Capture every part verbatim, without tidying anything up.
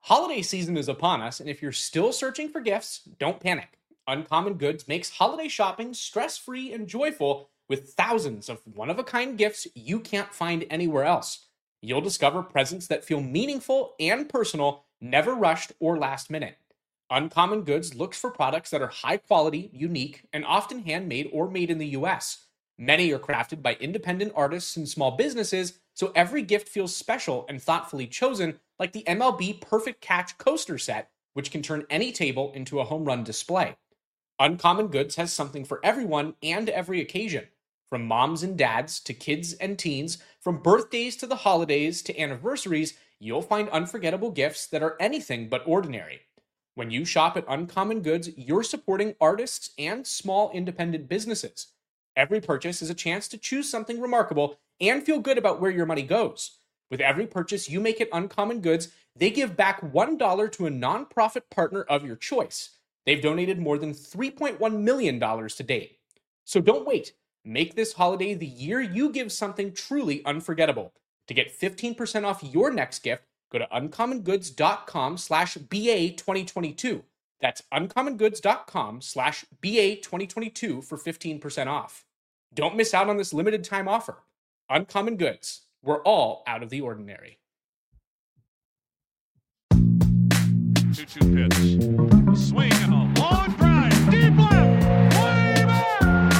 Holiday season is upon us, and if you're still searching for gifts, don't panic. Uncommon Goods makes holiday shopping stress free and joyful with thousands of one of a kind gifts you can't find anywhere else. You'll discover presents that feel meaningful and personal, never rushed or last minute. Uncommon Goods looks for products that are high quality, unique, and often handmade or made in the U S. Many are crafted by independent artists and small businesses, so every gift feels special and thoughtfully chosen, like the M L B Perfect Catch coaster set, which can turn any table into a home run display. Uncommon Goods has something for everyone and every occasion. From moms and dads to kids and teens, from birthdays to the holidays to anniversaries, you'll find unforgettable gifts that are anything but ordinary. When you shop at Uncommon Goods, you're supporting artists and small independent businesses. Every purchase is a chance to choose something remarkable and feel good about where your money goes. With every purchase you make at Uncommon Goods, they give back one dollar to a nonprofit partner of your choice. They've donated more than three point one million dollars to date. So don't wait. Make this holiday the year you give something truly unforgettable. To get fifteen percent off your next gift, go to uncommongoods.com slash BA2022. That's uncommongoods.com slash BA2022 for fifteen percent off. Don't miss out on this limited time offer. Uncommon Goods. We're all out of the ordinary. two two pitch. Swing and a long drive. Deep left. Way back.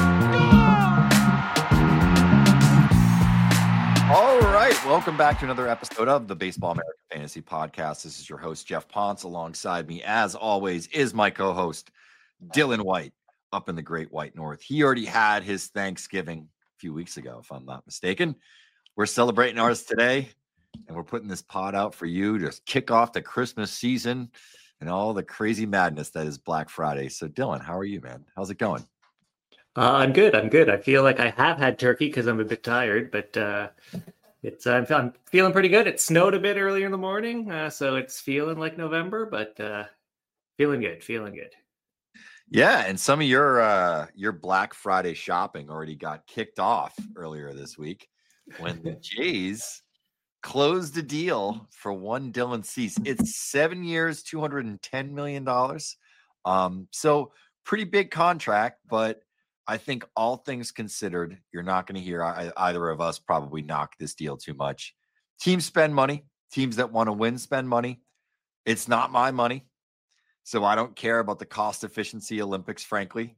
Gone! All right. Welcome back to another episode of the Baseball America Fantasy Podcast. This is your host, Jeff Ponce. Alongside me, as always, is my co-host, Dylan White, up in the Great White North. He already had his Thanksgiving a few weeks ago, if I'm not mistaken. We're celebrating ours today, and we're putting this pod out for you to kick off the Christmas season and all the crazy madness that is Black Friday. So, Dylan, how are you, man? How's it going? Uh, I'm good. I'm good. I feel like I have had turkey because I'm a bit tired, but uh, it's I'm, I'm feeling pretty good. It snowed a bit earlier in the morning, uh, so it's feeling like November, but uh, feeling good. Feeling good. Yeah, and some of your uh, your Black Friday shopping already got kicked off earlier this week when the Jays closed a deal for one Dylan Cease. It's seven years, two hundred ten million dollars. Um, so pretty big contract, but I think all things considered, you're not going to hear either of us probably knock this deal too much. Teams spend money. Teams that want to win spend money. It's not my money. So I don't care about the cost efficiency Olympics, frankly.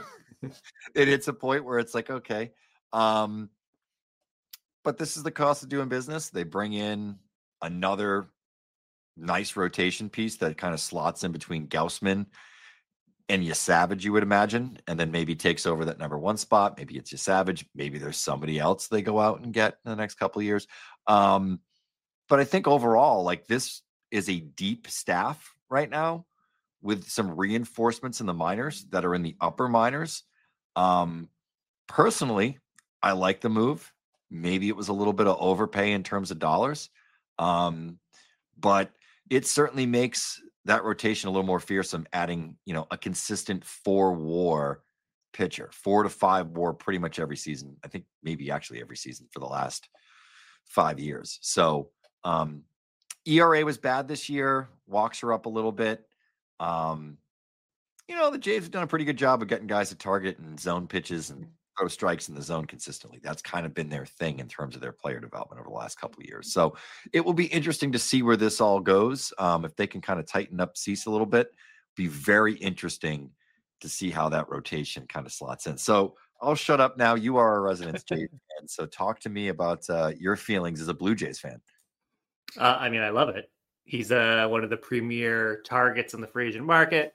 It hits a point where it's like, okay. Um, but this is the cost of doing business. They bring in another nice rotation piece that kind of slots in between Gausman and Yasavage, you would imagine, and then maybe takes over that number one spot. Maybe it's Yasavage. Maybe there's somebody else they go out and get in the next couple of years. Um, but I think overall, like, this is a deep staff right now with some reinforcements in the minors that are in the upper minors. Um, personally, I like the move. Maybe it was a little bit of overpay in terms of dollars. Um, but it certainly makes that rotation a little more fearsome, adding, you know, a consistent four war pitcher, four to five war pretty much every season. I think maybe actually every season for the last five years. So um, E R A was bad this year. Walks are up a little bit. Um, you know, the Jays have done a pretty good job of getting guys to target and zone pitches and throw strikes in the zone consistently. That's kind of been their thing in terms of their player development over the last couple of years. So it will be interesting to see where this all goes. Um, if they can kind of tighten up Cease a little bit, be very interesting to see how that rotation kind of slots in. So I'll shut up now. You are a resident Jays fan, so talk to me about uh, your feelings as a Blue Jays fan. Uh, I mean, I love it. He's uh, one of the premier targets in the free agent market.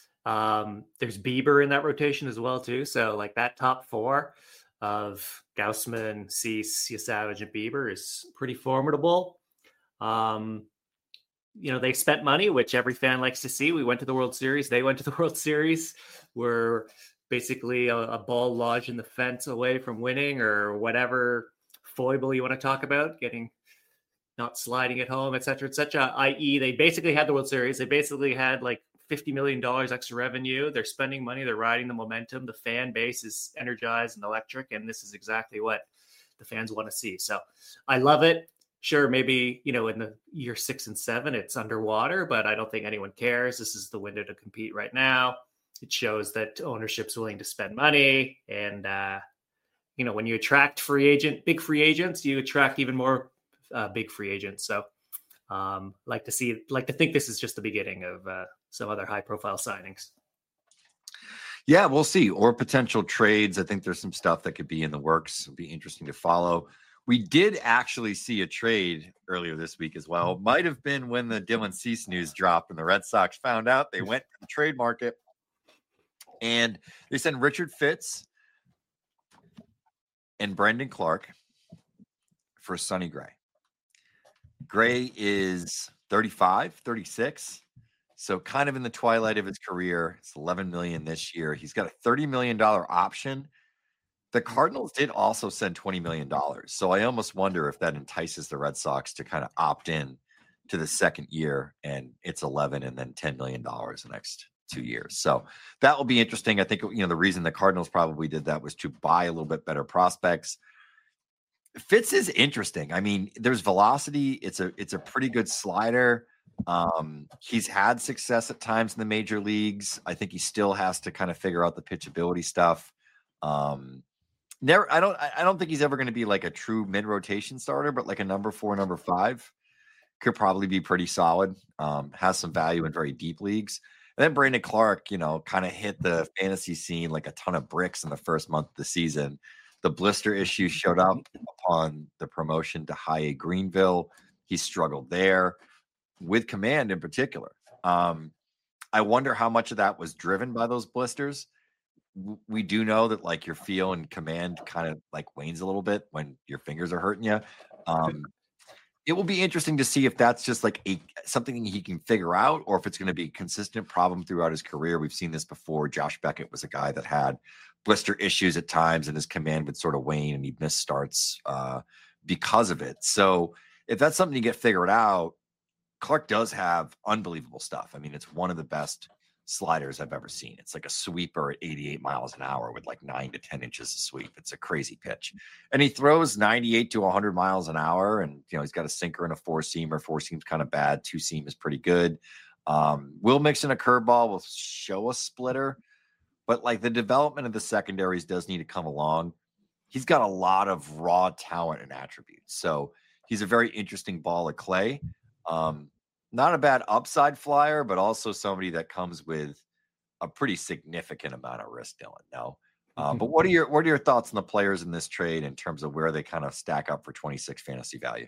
Um, there's Bieber in that rotation as well, too. So, like, that top four of Gausman, Cease, Yasavage, and Bieber is pretty formidable. Um, you know, they spent money, which every fan likes to see. We went to the World Series. They went to the World Series. We're basically a, a ball lodged in the fence away from winning, or whatever foible you want to talk about, getting not sliding at home, et cetera, et cetera, that is they basically had the World Series. They basically had like fifty million dollars extra revenue. They're spending money. They're riding the momentum. The fan base is energized and electric. And this is exactly what the fans want to see. So I love it. sure, maybe, you know, in the year six and seven, it's underwater, but I don't think anyone cares. This is the window to compete right now. It shows that ownership's willing to spend money. And, uh, you know, when you attract free agent, big free agents, you attract even more uh, big free agents. So um, like to see, like to think this is just the beginning of uh, some other high profile signings. Yeah, we'll see. Or potential trades. I think there's some stuff that could be in the works. It'll be interesting to follow. We did actually see a trade earlier this week as well. Might have been when the Dylan Cease news dropped and the Red Sox found out. They went to the trade market and they sent Richard Fitz and Brendan Clark for Sonny Gray. Gray is thirty-five, thirty-six. So kind of in the twilight of his career. It's eleven million dollars this year. He's got a thirty million dollars option. The Cardinals did also send twenty million dollars. So I almost wonder if that entices the Red Sox to kind of opt in to the second year, and it's eleven and then ten million dollars the next two years. So that will be interesting. I think, you know, the reason the Cardinals probably did that was to buy a little bit better prospects. Fitz is interesting. I mean, there's velocity. It's a, it's a pretty good slider. Um, he's had success at times in the major leagues. I think he still has to kind of figure out the pitchability stuff. Um, Never, I don't, I don't think he's ever going to be like a true mid-rotation starter, but like a number four, number five could probably be pretty solid. Um, has some value in very deep leagues. And then Brandon Clark, you know, kind of hit the fantasy scene like a ton of bricks in the first month of the season. The blister issue showed up upon the promotion to High A Greenville. He struggled there with command in particular. Um, I wonder how much of that was driven by those blisters. We do know that like your feel and command kind of like wanes a little bit when your fingers are hurting you. Um, it will be interesting to see if that's just like a something he can figure out, or if it's going to be a consistent problem throughout his career. We've seen this before. Josh Beckett was a guy that had blister issues at times, and his command would sort of wane, and he'd miss starts uh, because of it. So if that's something you get figured out, Clark does have unbelievable stuff. I mean, it's one of the best sliders I've ever seen. It's like a sweeper at eighty-eight miles an hour with like nine to ten inches of sweep. It's a crazy pitch. And he throws ninety-eight to one hundred miles an hour. And, you know, he's got a sinker and a four seamer. Four seam's kind of bad. Two seam is pretty good. Um, will mix in a curveball, will show a splitter, but like the development of the secondaries does need to come along. He's got a lot of raw talent and attributes. So he's a very interesting ball of clay. Um, Not a bad upside flyer, but also somebody that comes with a pretty significant amount of risk, Dylan. No, uh, but what are your what are your thoughts on the players in this trade in terms of where they kind of stack up for twenty-six fantasy value?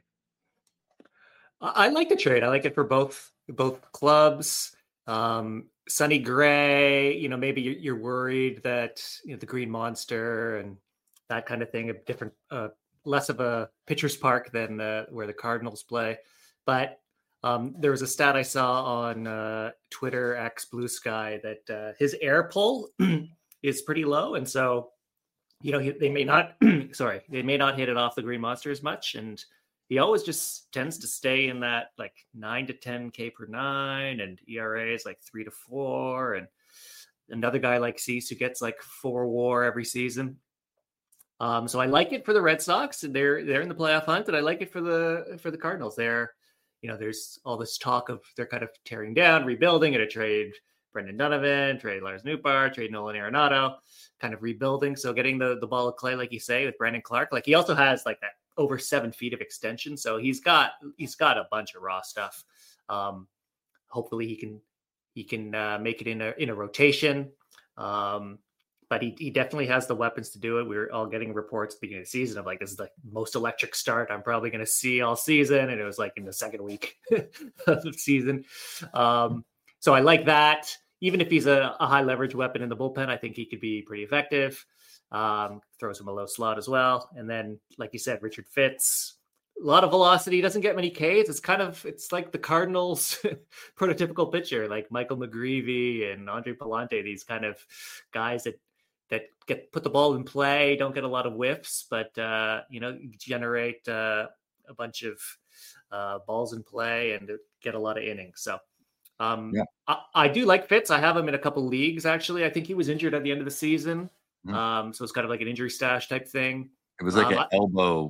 I like the trade. I like it for both both clubs. Um, Sonny Gray, you know, maybe you're, you're worried that, you know, the Green Monster and that kind of thing, a different, uh, less of a pitcher's park than uh, where the Cardinals play, but. Um, there was a stat I saw on uh, Twitter, X Blue Sky, that uh, his air pull is pretty low. And so, you know, he, they may not, sorry, they may not hit it off the Green Monster as much. And he always just tends to stay in that like nine to ten K per nine, and E R A is like three to four. And another guy like Cease who gets like four WAR every season. Um, so I like it for the Red Sox. They're, they're in the playoff hunt, and I like it for the, for the Cardinals. They're, you know, there's all this talk of they're kind of tearing down, rebuilding, and a trade Brendan Donovan, trade Lars Nootbaar, trade Nolan Arenado, kind of rebuilding. So getting the, the ball of clay, like you say, with Brandon Clark, like he also has like that over seven feet of extension. So he's got, he's got a bunch of raw stuff. Um, hopefully he can, he can uh, make it in a, in a rotation. Um, But he, he definitely has the weapons to do it. We were all getting reports at the beginning of the season of like, this is the most electric start I'm probably going to see all season. And it was like in the second week of the season. Um, so I like that. Even if he's a, a high leverage weapon in the bullpen, I think he could be pretty effective. Um, throws him a low slot as well. And then, like you said, Richard Fitz, a lot of velocity, doesn't get many Ks. It's kind of, it's like the Cardinals prototypical pitcher, like Michael McGreevy and Andre Palante, these kind of guys that, that get put the ball in play, don't get a lot of whiffs, but, uh, you know, generate uh, a bunch of uh, balls in play and get a lot of innings. So um, yeah. I, I do like Fitz. I have him in a couple leagues, actually. I think he was injured at the end of the season. Mm-hmm. Um, so it's kind of like an injury stash type thing. It was like um, an elbow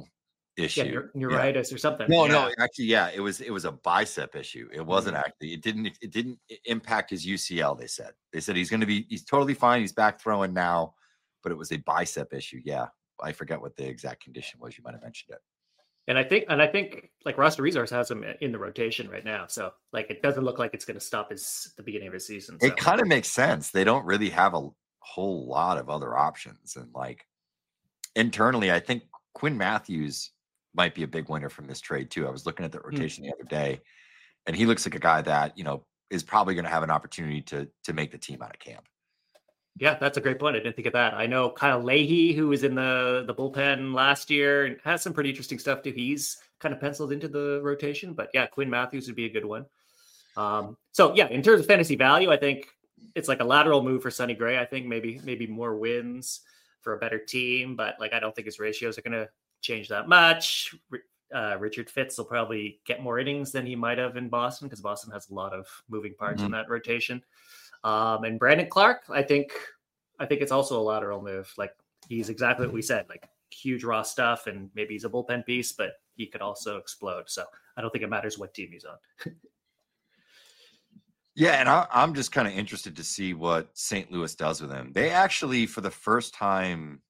issue. Yeah, neur- Yeah. neuritis or something. No, yeah. no, actually, yeah, it was it was a bicep issue. It wasn't Mhm. actually. It didn't. It didn't i- impact his U C L. They said. They said he's going to be. He's totally fine. He's back throwing now, but it was a bicep issue. Yeah, I forget what the exact condition was. You might have mentioned it. And I think, and I think, like Roster Resource has him in the rotation right now, so like it doesn't look like it's going to stop his at the beginning of his season. So. It kind of makes sense. They don't really have a whole lot of other options, and like internally, I think Quinn Matthews might be a big winner from this trade too. I was looking at the rotation mm-hmm. the other day, and he looks like a guy that, you know, is probably going to have an opportunity to to make the team out of camp. Yeah, that's a great point. I didn't think of that. I know Kyle Leahy, who was in the, the bullpen last year and has some pretty interesting stuff too. He's kind of penciled into the rotation, but yeah, Quinn Matthews would be a good one. Um, so yeah, in terms of fantasy value, I think it's like a lateral move for Sonny Gray. I think maybe, maybe more wins for a better team, but like, I don't think his ratios are going to change that much. Uh, Richard Fitz will probably get more innings than he might have in Boston because Boston has a lot of moving parts mm-hmm. in that rotation. Um, and Brandon Clark, I think, I think it's also a lateral move. Like he's exactly what we said, like huge raw stuff, and maybe he's a bullpen piece, but he could also explode. So I don't think it matters what team he's on. Yeah, and I, I'm just kind of interested to see what Saint Louis does with him. They actually, for the first time,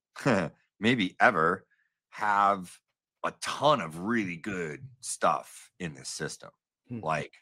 maybe ever, have a ton of really good stuff in this system. Hmm. Like,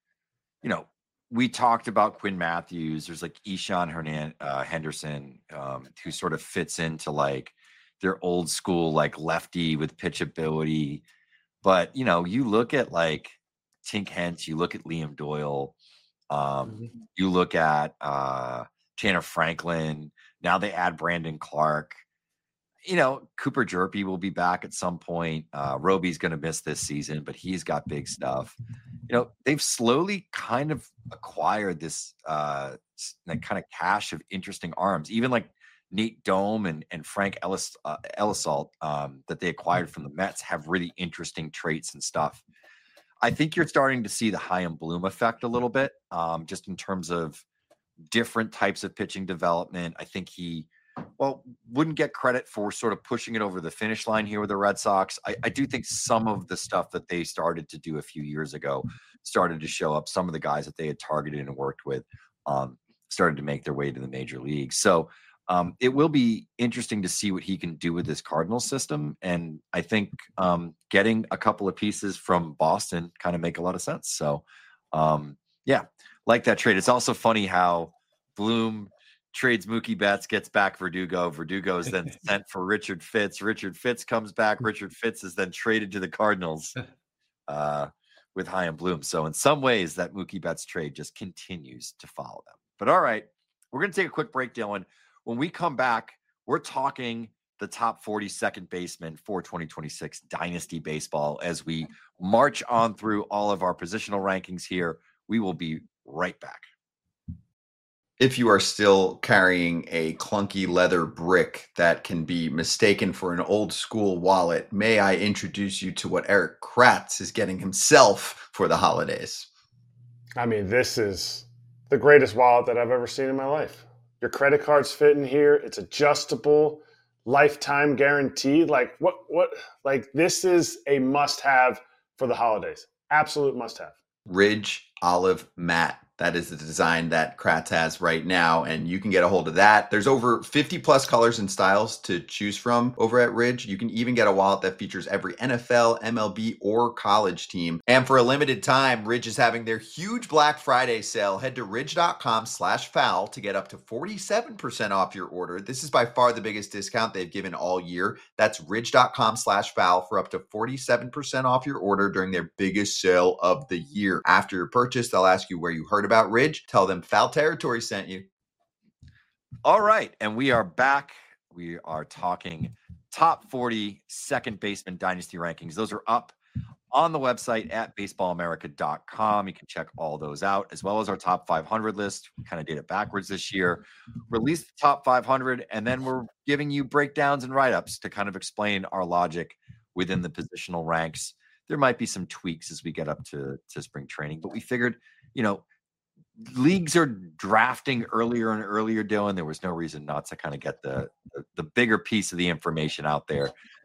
you know, we talked about Quinn Matthews. There's like Ishan Hernan uh, Henderson, um, who sort of fits into like their old school, like lefty with pitch ability. But, you know, you look at like Tink Hence, you look at Liam Doyle, um, mm-hmm. you look at uh, Tanner Franklin. Now they add Brandon Clark. You know, Cooper Jerpy will be back at some point. Uh, Roby's going to miss this season, but he's got big stuff. You know, they've slowly kind of acquired this uh, kind of cache of interesting arms, even like Nate Dome and, and Frank Ellis, uh, Ellisalt um, that they acquired from the Mets have really interesting traits and stuff. I think you're starting to see the Chaim Bloom effect a little bit, um, just in terms of different types of pitching development. I think he, well, wouldn't get credit for sort of pushing it over the finish line here with the Red Sox. I, I do think some of the stuff that they started to do a few years ago started to show up. Some of the guys that they had targeted and worked with um, started to make their way to the major leagues. So um, it will be interesting to see what he can do with this Cardinals system. And I think um, getting a couple of pieces from Boston kind of make a lot of sense. So um, yeah, like that trade. It's also funny how Bloom trades Mookie Betts, gets back Verdugo. Verdugo is then sent for Richard Fitz. Richard Fitz comes back. Richard Fitz is then traded to the Cardinals uh, with Chaim Bloom. So in some ways, that Mookie Betts trade just continues to follow them. But all right, we're going to take a quick break, Dylan. When we come back, we're talking the top forty second baseman for twenty twenty-six Dynasty Baseball as we march on through all of our positional rankings here. We will be right back. If you are still carrying a clunky leather brick that can be mistaken for an old school wallet, may I introduce you to what Erik Kratz is getting himself for the holidays? I mean, this is the greatest wallet that I've ever seen in my life. Your credit cards fit in here. It's adjustable, lifetime guaranteed. Like what, what, like this is a must have for the holidays. Absolute must have. Ridge Olive Matte. That is the design that Kratz has right now, and you can get a hold of that. There's over fifty plus colors and styles to choose from over at Ridge. You can even get a wallet that features every N F L, M L B, or college team. And for a limited time, Ridge is having their huge Black Friday sale. Head to ridge.com slash foul to get up to forty-seven percent off your order. This is by far the biggest discount they've given all year. That's ridge.com slash foul for up to forty-seven percent off your order during their biggest sale of the year. After your purchase, they'll ask you where you heard about Ridge. Tell them Foul Territory sent you. All right, and we are back. We are talking top forty second baseman dynasty rankings. Those are up on the website at baseball america dot com. You can check all those out, as well as our top five hundred list. We kind of did it backwards this year. Released the top five hundred, and then we're giving you breakdowns and write-ups to kind of explain our logic within the positional ranks. There might be some tweaks as we get up to, to spring training, but we figured, you know, leagues are drafting earlier and earlier, Dylan. There was no reason not to kind of get the, the the bigger piece of the information out there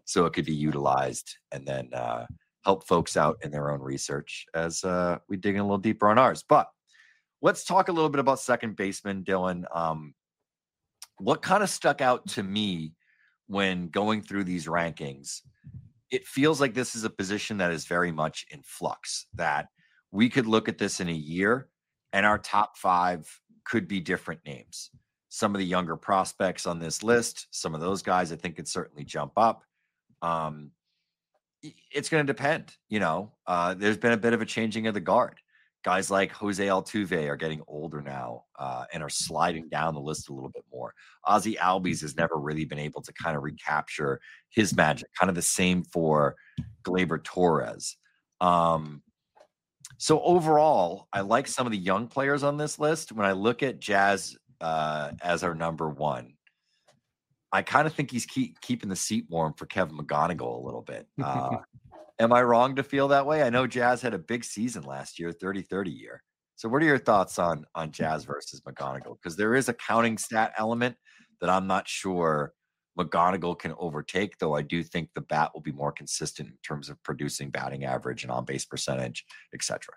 so it could be utilized and then uh, help folks out in their own research as uh, we dig in a little deeper on ours. But let's talk a little bit about second baseman, Dylan. Um, what kind of stuck out to me when going through these rankings? It feels like this is a position that is very much in flux, that we could look at this in a year and our top five could be different names. Some of the younger prospects on this list, some of those guys I think could certainly jump up. Um, it's going to depend, you know, uh, there's been a bit of a changing of the guard. Guys like Jose Altuve are getting older now uh, and are sliding down the list a little bit more. Ozzy Albies has never really been able to kind of recapture his magic. Kind of the same for Gleyber Torres. Um, so overall, I like some of the young players on this list. When I look at Jazz uh, as our number one, I kind of think he's keep, keeping the seat warm for Kevin McGonigal a little bit. Uh, Am I wrong to feel that way? I know Jazz had a big season last year, thirty thirty year. So what are your thoughts on, on Jazz versus McGonigal? Because there is a counting stat element that I'm not sure McGonigal can overtake, though I do think the bat will be more consistent in terms of producing batting average and on-base percentage, et cetera.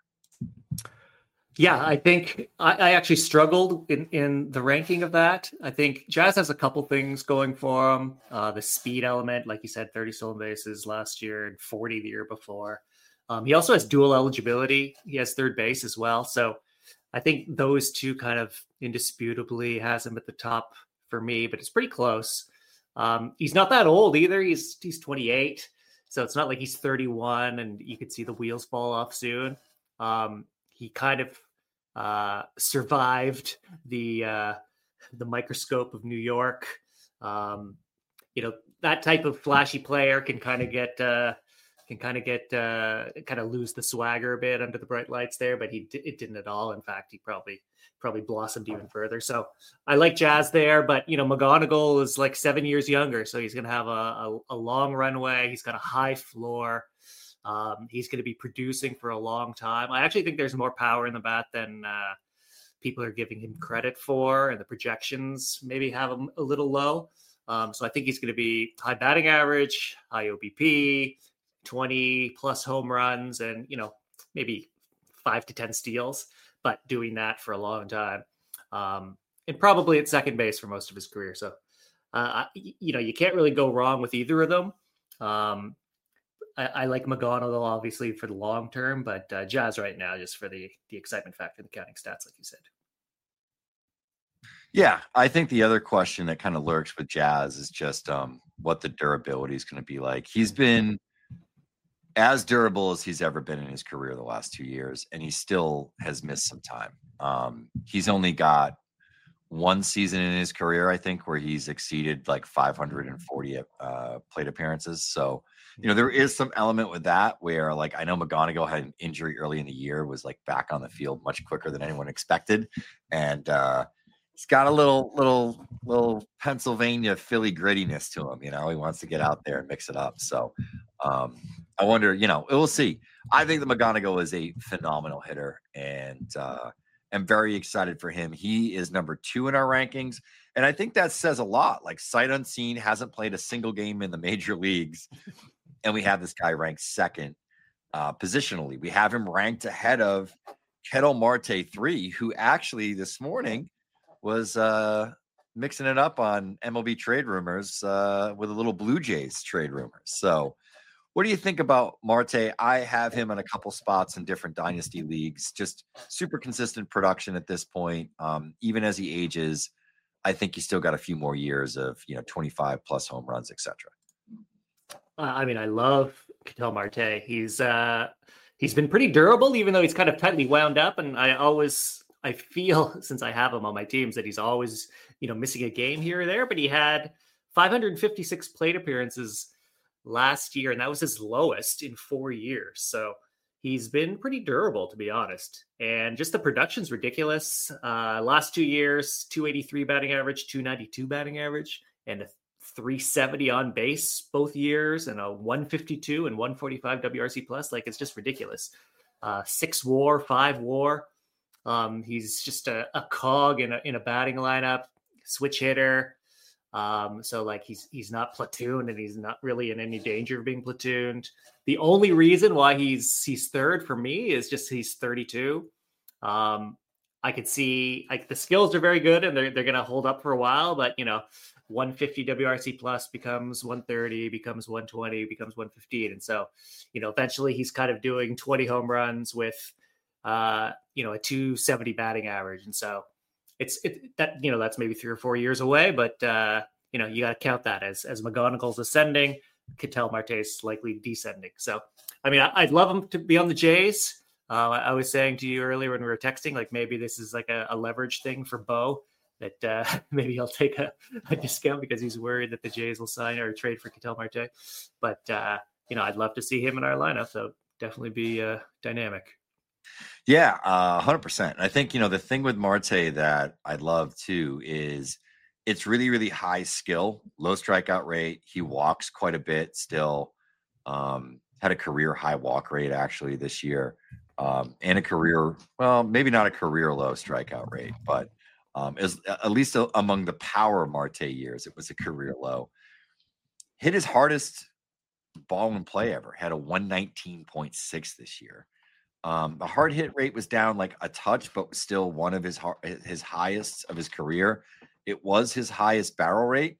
Yeah, I think I, I actually struggled in, in the ranking of that. I think Jazz has a couple things going for him. Uh, the speed element, like you said, thirty stolen bases last year and forty the year before. Um, he also has dual eligibility. He has third base as well. So I think those two kind of indisputably has him at the top for me, but it's pretty close. Um, he's not that old either. He's he's twenty-eight. So it's not like he's thirty-one and you could see the wheels fall off soon. Um, he kind of uh, survived the uh, the microscope of New York. Um, you know, that type of flashy player can kind of get uh, can kind of get uh, kind of lose the swagger a bit under the bright lights there, but he it didn't at all. In fact, he probably probably blossomed even further. So I like Jazz there, but you know, McGonigal is like seven years younger, so he's going to have a, a, a long runway. He's got a high floor. Um, he's going to be producing for a long time. I actually think there's more power in the bat than uh, people are giving him credit for, and the projections maybe have him a little low. Um, so I think he's going to be high batting average, high O B P, twenty plus home runs, and, you know, maybe five to ten steals, but doing that for a long time. Um, and probably at second base for most of his career. So, uh, you know, you can't really go wrong with either of them. Um, I, I like McGonigal, obviously, for the long term, but uh, Jazz right now, just for the the excitement factor, the counting stats, like you said. Yeah, I think the other question that kind of lurks with Jazz is just um, what the durability is going to be like. He's been as durable as he's ever been in his career the last two years, and he still has missed some time. Um, he's only got one season in his career, I think, where he's exceeded like five hundred forty uh, plate appearances. So, you know, there is some element with that where, like, I know McGonigal had an injury early in the year, was like back on the field much quicker than anyone expected. And uh, he's got a little, little, little Pennsylvania Philly grittiness to him. You know, he wants to get out there and mix it up. So um, I wonder, you know, we'll see. I think that McGonigal is a phenomenal hitter, and uh, I'm very excited for him. He is number two in our rankings. And I think that says a lot. Like, sight unseen, hasn't played a single game in the major leagues. And we have this guy ranked second uh, positionally. We have him ranked ahead of Ketel Marte three, who actually this morning was uh, mixing it up on M L B trade rumors uh, with a little Blue Jays trade rumors. So what do you think about Marte? I have him in a couple spots in different dynasty leagues, just super consistent production at this point. Um, even as he ages, I think he's still got a few more years of, you know, twenty-five plus home runs, et cetera. I mean, I love Ketel Marte. He's uh, he's been pretty durable, even though he's kind of tightly wound up. And I always, I feel, since I have him on my teams, that he's always, you know, missing a game here or there. But he had five hundred fifty-six plate appearances last year, and that was his lowest in four years. So he's been pretty durable, to be honest. And just the production's ridiculous. Uh, last two years, two eighty-three batting average, two ninety-two batting average, and a three seventy on base both years, and a one fifty-two and one forty-five W R C plus. Like, it's just ridiculous. Uh, six war, five war. Um, he's just a, a cog in a, in a batting lineup, switch hitter. Um, so like he's he's not platooned and he's not really in any danger of being platooned. The only reason why he's he's third for me is just he's thirty-two. Um, I could see like the skills are very good and they're they're gonna hold up for a while, but you know, one fifty W R C plus becomes one thirty, becomes one twenty, becomes one fifteen, and so you know eventually he's kind of doing twenty home runs with uh, you know a two seventy batting average, and so. It's it, that, you know, that's maybe three or four years away, but, uh, you know, you got to count that as, as McGonagall's ascending, Ketel Marte's likely descending. So, I mean, I, I'd love him to be on the Jays. Uh, I was saying to you earlier when we were texting, like maybe this is like a, a leverage thing for Bo that uh, maybe he'll take a, a discount because he's worried that the Jays will sign or trade for Ketel Marte. But, uh, you know, I'd love to see him in our lineup. So definitely be uh, dynamic. Yeah, uh, one hundred percent. I think, you know, the thing with Marte that I love too is it's really, really high skill, low strikeout rate. He walks quite a bit still. Um, had a career high walk rate actually this year, um, and a career, well, maybe not a career low strikeout rate, but um, is at least a, among the power Marte years, it was a career low. Hit his hardest ball in play ever. Had a one nineteen point six this year. Um, the hard hit rate was down like a touch, but was still one of his his highest of his career. It was his highest barrel rate.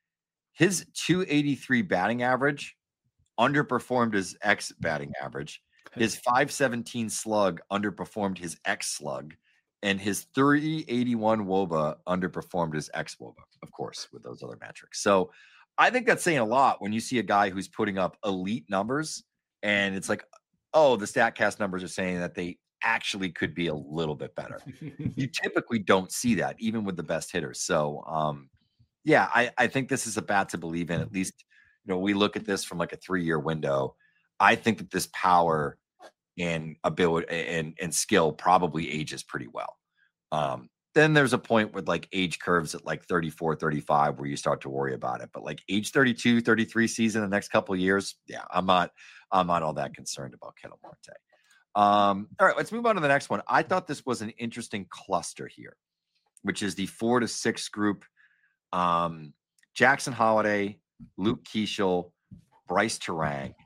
His two eighty-three batting average underperformed his ex batting average. His five seventeen slug underperformed his ex slug, and his three eighty-one wOBA underperformed his ex wOBA, of course, with those other metrics. So I think that's saying a lot when you see a guy who's putting up elite numbers, and it's like, oh, the StatCast numbers are saying that they actually could be a little bit better. You typically don't see that, even with the best hitters. So, um, yeah, I, I think this is a bat to believe in. At least, you know, we look at this from like a three-year window. I think that this power and ability and, and skill probably ages pretty well. Um, then there's a point with like age curves at like thirty-four, thirty-five where you start to worry about it. But like age thirty-two, thirty-three season, the next couple of years, yeah, I'm not – I'm not all that concerned about Ketel Marte. Um, all right, let's move on to the next one. I thought this was an interesting cluster here, which is the four to six group. Um, Jackson Holliday, Luke Keeschel, Bryce Turang.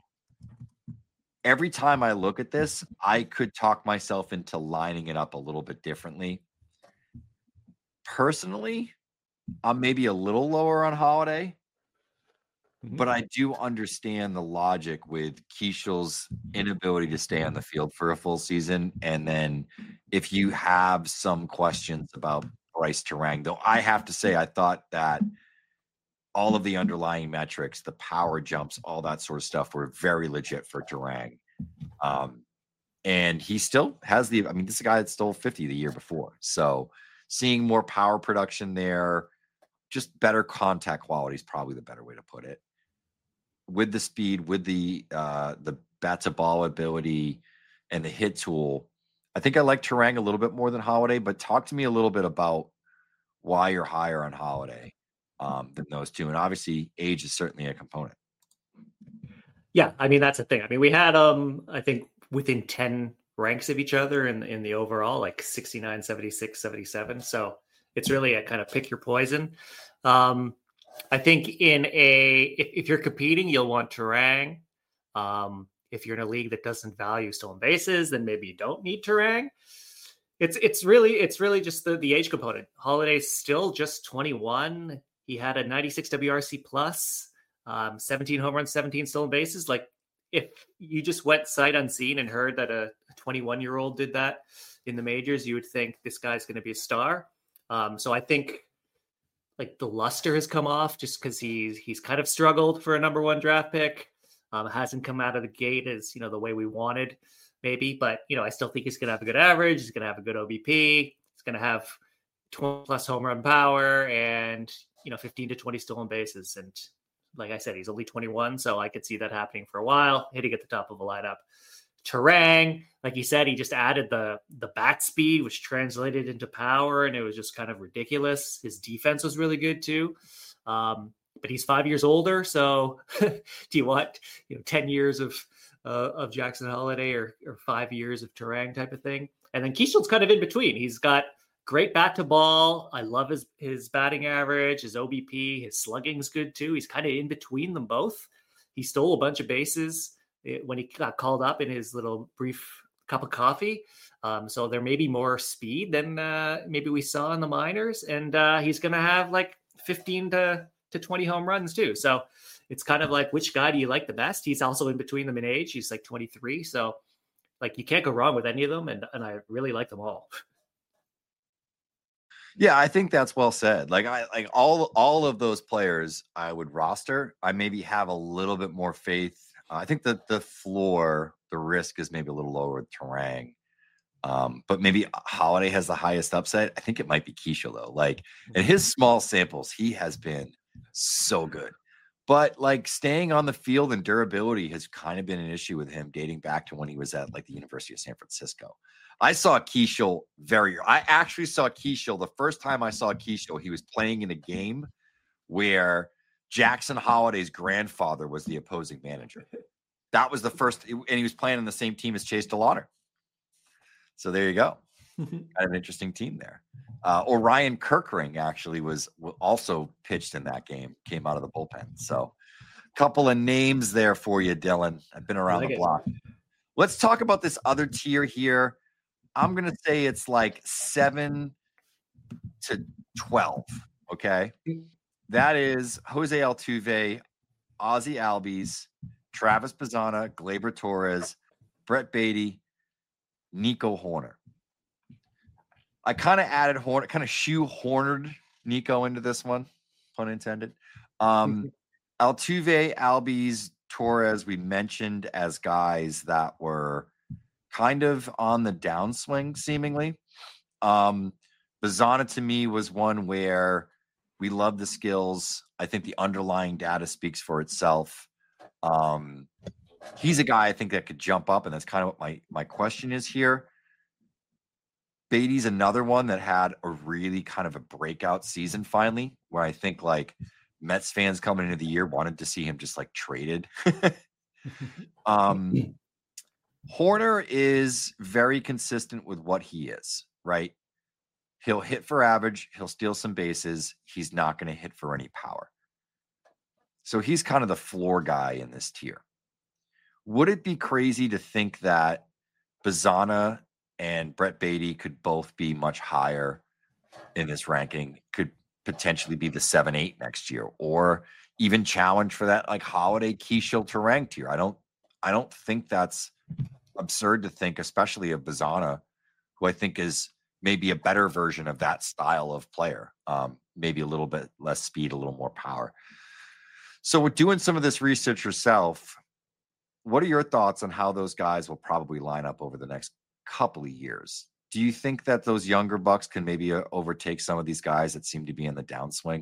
Every time I look at this, I could talk myself into lining it up a little bit differently. Personally, I'm maybe a little lower on Holliday. But I do understand the logic with Keeschel's inability to stay on the field for a full season. And then if you have some questions about Bryce Turang, though I have to say, I thought that all of the underlying metrics, the power jumps, all that sort of stuff were very legit for Turang. Um, and he still has the, I mean, this is a guy that stole fifty the year before. So seeing more power production there, just better contact quality is probably the better way to put it. With the speed, with the uh, the bat to ball ability and the hit tool, I think I like Turang a little bit more than Holliday. But talk to me a little bit about why you're higher on Holliday um, than those two, and obviously age is certainly a component. Yeah, I mean that's the thing. I mean we had um I think within ten ranks of each other in in the overall, like sixty-nine, seventy-six, seventy-seven. So it's really a kind of pick your poison. Um, I think in a if, if you're competing, you'll want Turang. Um, if you're in a league that doesn't value stolen bases, then maybe you don't need Turang. It's it's really it's really just the, the age component. Holliday's still just twenty-one. He had a ninety-six W R C plus, um, seventeen home runs, seventeen stolen bases. Like if you just went sight unseen and heard that a twenty-one-year-old did that in the majors, you would think this guy's going to be a star. Um, so I think like the luster has come off just because he's he's kind of struggled for a number one draft pick. Um, hasn't come out of the gate as you know the way we wanted, maybe. But you know, I still think he's going to have a good average. He's going to have a good O B P. He's going to have twenty plus home run power and you know fifteen to twenty stolen bases. And like I said, he's only twenty-one, so I could see that happening for a while. Hitting at the top of a lineup. Turang, like you said, he just added the the bat speed, which translated into power, and it was just kind of ridiculous. His defense was really good too, um, but he's five years older. So, do you want you know ten years of uh, of Jackson Holliday or or five years of Turang type of thing? And then Keeschel's kind of in between. He's got great bat to ball. I love his his batting average, his O B P, his slugging's good too. He's kind of in between them both. He stole a bunch of bases when he got called up in his little brief cup of coffee. Um, so there may be more speed than uh, maybe we saw in the minors. And uh, he's going to have like fifteen to twenty home runs too. So it's kind of like, which guy do you like the best? He's also in between them in age. He's like twenty-three. So like you can't go wrong with any of them. And, and I really like them all. Yeah, I think that's well said. Like I like all all of those players I would roster. I maybe have a little bit more faith. Uh, I think that the floor, the risk is maybe a little lower with Turang. Um, but maybe Holiday has the highest upside. I think it might be Keishel though. Like in his small samples, he has been so good. But like staying on the field and durability has kind of been an issue with him dating back to when he was at like the University of San Francisco. I saw Keishel very, I actually saw Keishel the first time I saw Keishel, he was playing in a game where Jackson Holiday's grandfather was the opposing manager. That was the first, and he was playing on the same team as Chase DeLauder. So there you go. Kind of an interesting team there. Uh, Orion Kirkring actually was also pitched in that game, came out of the bullpen. So a couple of names there for you, Dylan. I've been around like the block. It. Let's talk about this other tier here. I'm going to say it's like seven to twelve. Okay. That is Jose Altuve, Ozzie Albies, Travis Bazzana, Gleyber Torres, Brett Beatty, Nico Hoerner. I kind of added Horner, kind of shoehorned Nico into this one, pun intended. Um, Altuve, Albies, Torres, we mentioned as guys that were kind of on the downswing, seemingly. Um, Bazzana to me was one where we love the skills. I think the underlying data speaks for itself. Um, he's a guy I think that could jump up, and that's kind of what my my question is here. Beatty's another one that had a really kind of a breakout season finally, where I think like Mets fans coming into the year wanted to see him just like traded. um, Hoerner is very consistent with what he is, right? He'll hit for average. He'll steal some bases. He's not going to hit for any power. So he's kind of the floor guy in this tier. Would it be crazy to think that Bazzana and Brett Beatty could both be much higher in this ranking, could potentially be the seven eight next year, or even challenge for that like Holiday, Keishel, Turang tier? I don't, I don't think that's absurd to think, especially of Bazzana, who I think is maybe a better version of that style of player. Um, maybe a little bit less speed, a little more power. So with doing some of this research yourself, what are your thoughts on how those guys will probably line up over the next couple of years? Do you think that those younger bucks can maybe uh, overtake some of these guys that seem to be in the downswing?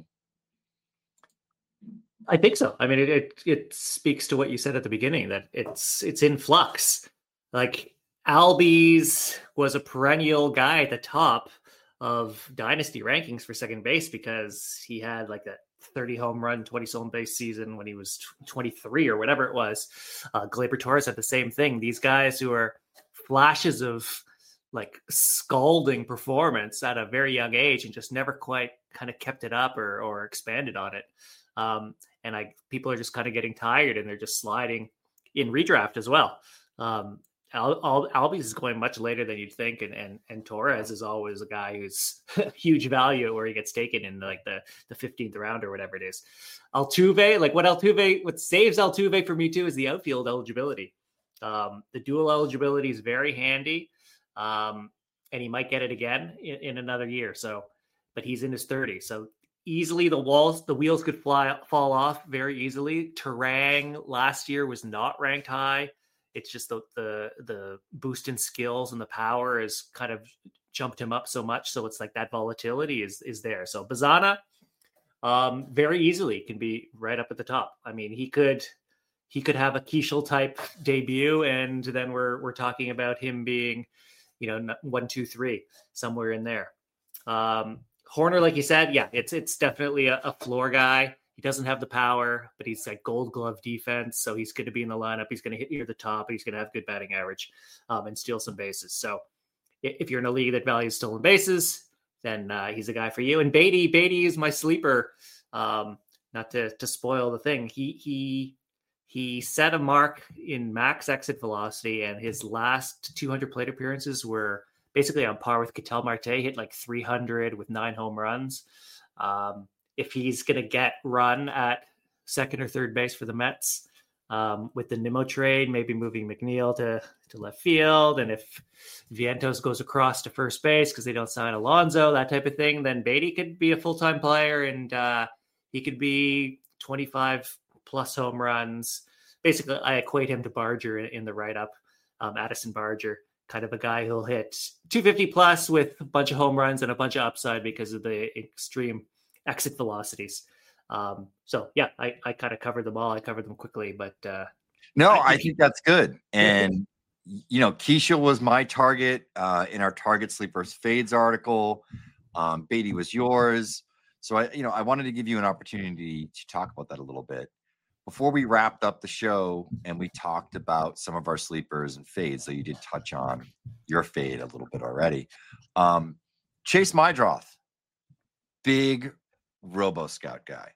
I think so. I mean, it, it it speaks to what you said at the beginning, that it's it's in flux. Like Albies was a perennial guy at the top of dynasty rankings for second base because he had like that thirty home run, twenty stolen base season when he was twenty-three or whatever it was. Uh, Gleyber Torres had the same thing. These guys who are flashes of like scalding performance at a very young age and just never quite kind of kept it up or or expanded on it. Um, and I people are just kind of getting tired and they're just sliding in redraft as well. Um, Al, Al, Albies is going much later than you'd think, and and and Torres is always a guy who's huge value where he gets taken in like the the fifteenth round or whatever it is. Altuve, like what Altuve, what saves Altuve for me too is the outfield eligibility. Um, the dual eligibility is very handy, um, and he might get it again in, in another year. So, but he's in his thirties, so easily the walls, the wheels could fly fall off very easily. Turang last year was not ranked high. It's just the the the boost in skills and the power has kind of jumped him up so much. So it's like that volatility is is there. So Bazzana, um, very easily can be right up at the top. I mean, he could he could have a Keishel type debut, and then we're we're talking about him being, you know, one, two, three, somewhere in there. Um, Hoerner, like you said, yeah, it's it's definitely a, a floor guy. He doesn't have the power, but he's like gold glove defense. So he's going to be in the lineup. He's going to hit near the top. He's going to have good batting average um, and steal some bases. So if you're in a league that values stolen bases, then uh, he's a guy for you. And Beatty, Beatty is my sleeper. Um, not to to spoil the thing. He he he set a mark in max exit velocity, and his last two hundred plate appearances were basically on par with Ketel Marte. Hit like three hundred with nine home runs. Um, if he's going to get run at second or third base for the Mets, um, with the Nimmo trade, maybe moving McNeil to, to left field. And if Vientos goes across to first base because they don't sign Alonso, that type of thing, then Beatty could be a full-time player, and uh, he could be twenty-five plus home runs. Basically, I equate him to Barger in, in the write-up, um, Addison Barger, kind of a guy who'll hit two fifty plus with a bunch of home runs and a bunch of upside because of the extreme exit velocities. Um, so yeah, I, I kind of covered them all. I covered them quickly, but uh, no, I, I think that's good. And you know, Keisha was my target uh, in our Target Sleepers Fades article. Um, Beatty was yours. So I, you know, I wanted to give you an opportunity to talk about that a little bit before we wrapped up the show and we talked about some of our sleepers and fades. So you did touch on your fade a little bit already. Um, Chase Mydroth, big Robo Scout guy,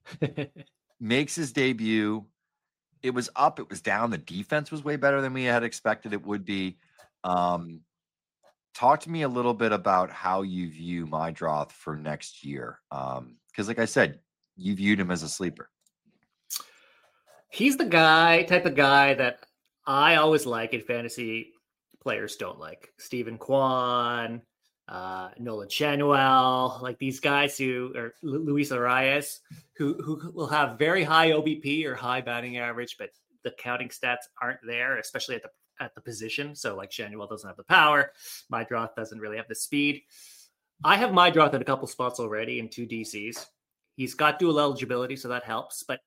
makes his debut. It was up, it was down. The defense was way better than we had expected it would be. Um, talk to me a little bit about how you view Mydroth for next year. Um, because like I said, you viewed him as a sleeper. He's the guy, type of guy that I always like and fantasy players don't like. Stephen Kwan, uh, Nolan Chanuel, like these guys who are Luis Arias, who who will have very high O B P or high batting average, but the counting stats aren't there, especially at the at the position. So like Chanuel doesn't have the power, Mydroth doesn't really have the speed. I have Mydroth in a couple spots already in two D Cs. He's got dual eligibility, so that helps, but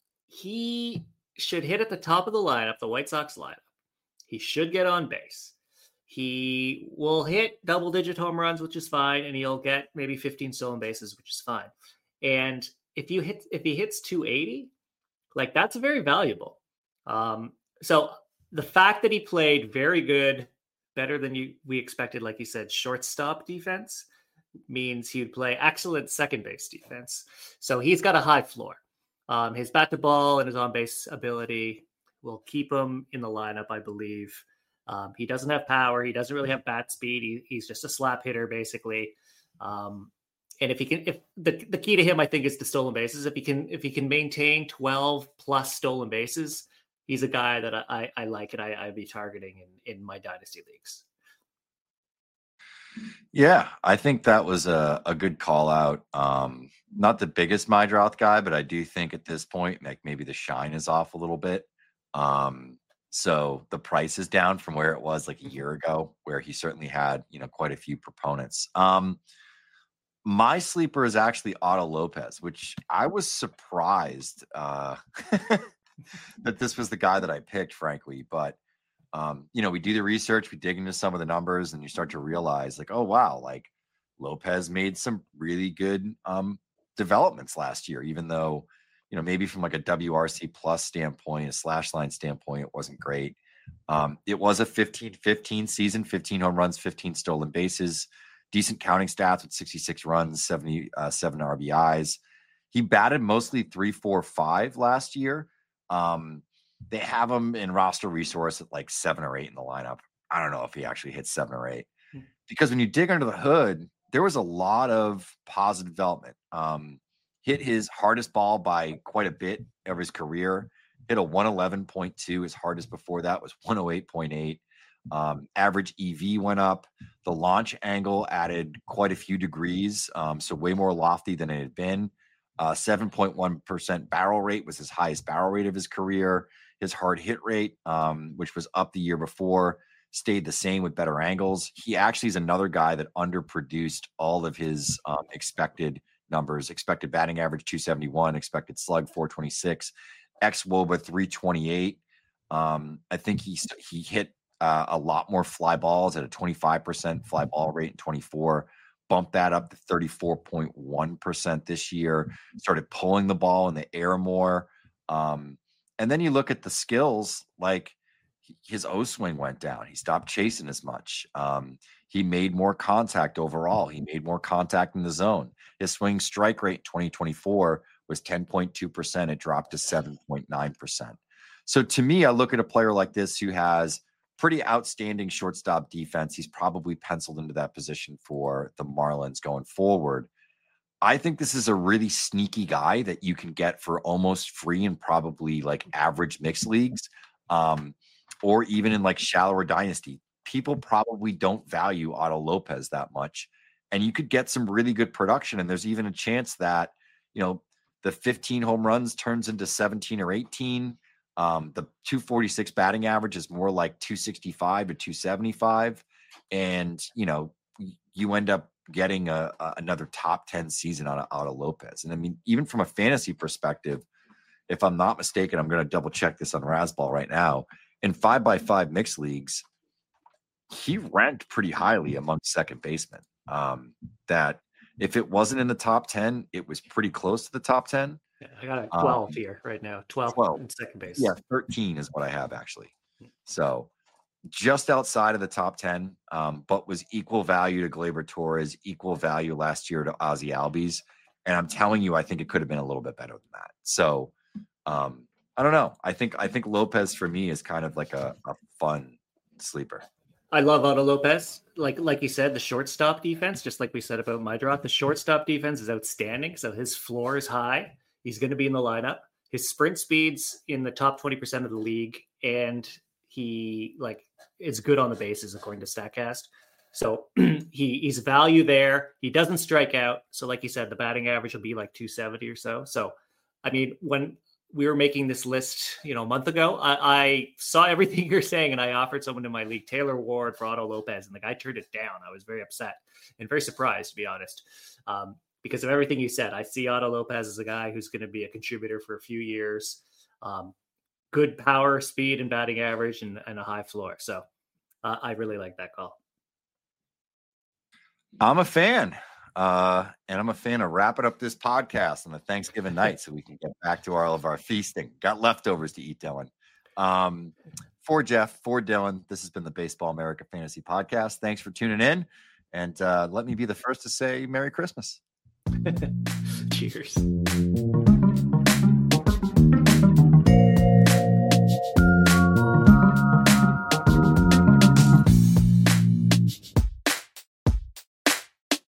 he should hit at the top of the lineup, the White Sox lineup. He should get on base. He will hit double-digit home runs, which is fine, and he'll get maybe fifteen stolen bases, which is fine. And if you hit, if he hits two eighty, like that's very valuable. Um, so the fact that he played very good, better than you we expected, like you said, shortstop defense, means he would play excellent second base defense. So he's got a high floor. Um, his bat to ball and his on base ability will keep him in the lineup, I believe. Um, he doesn't have power. He doesn't really have bat speed. He, he's just a slap hitter, basically. Um, and if he can, if the, the key to him, I think, is the stolen bases. If he can, if he can maintain twelve plus stolen bases, he's a guy that I, I, I like and I, I'd be targeting in, in my dynasty leagues. Yeah, I think that was a, a good call out. Um, not the biggest Mydroth guy, but I do think at this point, like maybe the shine is off a little bit. Um, so the price is down from where it was like a year ago, where he certainly had, you know, quite a few proponents. Um, my sleeper is actually Otto Lopez, which I was surprised uh, that this was the guy that I picked, frankly, but Um, you know, we do the research, we dig into some of the numbers, and you start to realize, like, oh wow, like Lopez made some really good um, developments last year, even though, you know, maybe from like a W R C plus standpoint, a slash line standpoint, it wasn't great. Um, it was a fifteen fifteen season, fifteen home runs, fifteen stolen bases, decent counting stats with sixty-six runs, seventy-seven R B Is. He batted mostly three, four, five last year. Um, They have him in roster resource at like seven or eight in the lineup. I don't know if he actually hits seven or eight because when you dig under the hood, there was a lot of positive development. Um, hit his hardest ball by quite a bit of his career. Hit a one eleven point two. His hardest before that was one oh eight point eight. Um, average E V went up. The launch angle added quite a few degrees, um, so way more lofty than it had been. Uh, seven point one percent barrel rate was his highest barrel rate of his career. His hard hit rate, um, which was up the year before, stayed the same with better angles. He actually is another guy that underproduced all of his um, expected numbers. Expected batting average two seventy-one, expected slug four twenty-six, ex-W O B A three twenty-eight. Um, I think he he hit uh, a lot more fly balls at a twenty-five percent fly ball rate in twenty-four. Bumped that up to thirty-four point one percent this year. Started pulling the ball in the air more. Um, And then you look at the skills, like his O swing went down. He stopped chasing as much. Um, he made more contact overall. He made more contact in the zone. His swing strike rate in twenty twenty-four was ten point two percent. It dropped to seven point nine percent. So to me, I look at a player like this who has pretty outstanding shortstop defense. He's probably penciled into that position for the Marlins going forward. I think this is a really sneaky guy that you can get for almost free in probably like average mixed leagues, um, or even in like shallower dynasty. People probably don't value Otto Lopez that much, and you could get some really good production. And there's even a chance that, you know, the fifteen home runs turns into seventeen or eighteen. Um, the two forty-six batting average is more like two sixty-five to two seventy-five. And, you know, you end up getting a, a another top ten season out of Otto Lopez. And I mean, even from a fantasy perspective, if I'm not mistaken, I'm going to double check this on Razzball right now. In five by five mixed leagues, he ranked pretty highly among second basemen. Um, that if it wasn't in the top ten, it was pretty close to the top ten. Yeah, I got a twelve um, here right now. twelve, twelve in second base. Yeah, thirteen is what I have actually. So just outside of the top ten, um, but was equal value to Gleyber Torres, equal value last year to Ozzie Albies. And I'm telling you, I think it could have been a little bit better than that. So um, I don't know. I think I think Lopez for me is kind of like a, a fun sleeper. I love Otto Lopez. Like like you said, the shortstop defense, just like we said about my draft, the shortstop defense is outstanding. So his floor is high. He's going to be in the lineup. His sprint speed's in the top twenty percent of the league, and he like is good on the bases according to StatCast. So he he's value there. He doesn't strike out. So like you said, the batting average will be like two seventy or so. So I mean, when we were making this list, you know, a month ago, I, I saw everything you're saying, and I offered someone in my league, Taylor Ward for Otto Lopez, and the guy turned it down. I was very upset and very surprised, to be honest, um, because of everything you said. I see Otto Lopez as a guy who's going to be a contributor for a few years, um, good power, speed, and batting average, and, and a high floor. So uh, I really like that call. I'm a fan. Uh, and I'm a fan of wrapping up this podcast on the Thanksgiving night so we can get back to all of our feasting. Got leftovers to eat, Dylan. Um, for Jeff, for Dylan, this has been the Baseball America Fantasy Podcast. Thanks for tuning in. And uh, let me be the first to say Merry Christmas. Cheers.